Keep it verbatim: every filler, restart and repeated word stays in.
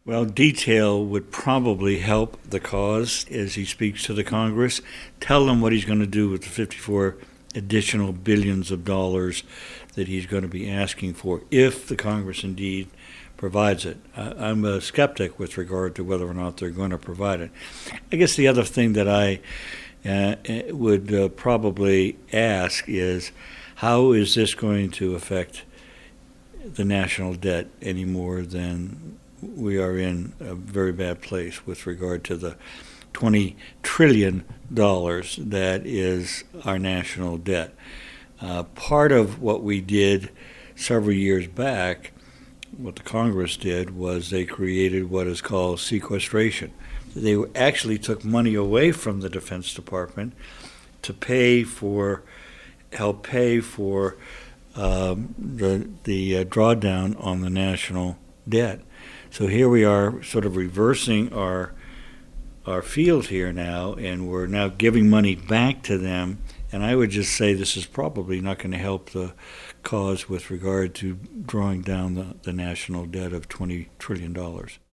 Well, detail would probably help the cause as he speaks to the Congress. Tell them what he's going to do with the fifty-four additional billions of dollars that he's going to be asking for if the Congress indeed provides it. Uh, I'm a skeptic with regard to whether or not they're going to provide it. I guess the other thing that I uh, would uh, probably ask is, how is this going to affect the national debt any more than we are in a very bad place with regard to the twenty trillion dollars that is our national debt. Uh, part of what we did several years back, what the Congress did, was they created what is called sequestration. They actually took money away from the Defense Department to pay for, help pay for um, the, the uh, drawdown on the national debt. So here we are sort of reversing our our field here now, and we're now giving money back to them. And I would just say this is probably not going to help the cause with regard to drawing down the, the national debt of twenty trillion dollars.